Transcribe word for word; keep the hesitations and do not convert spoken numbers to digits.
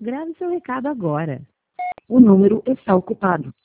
Grave seu recado agora. O número está ocupado.